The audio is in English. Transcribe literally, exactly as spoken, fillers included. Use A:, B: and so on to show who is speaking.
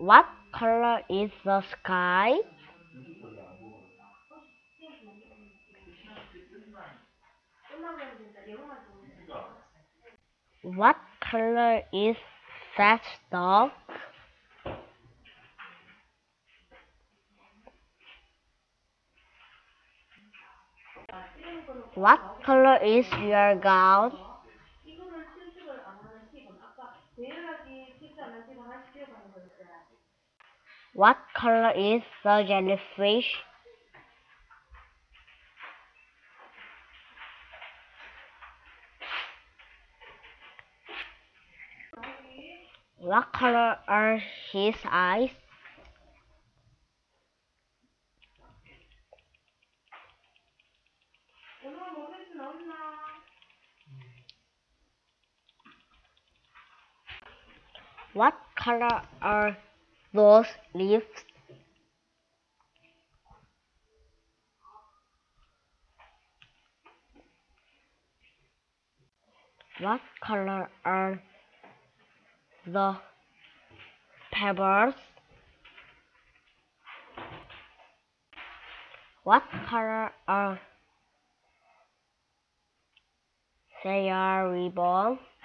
A: What color is the sky? What color is that dog? What color is your gown? What color is the jellyfish? What color are his eyes? What color are those leaves? What color are the pebbles? What color are their ribbons?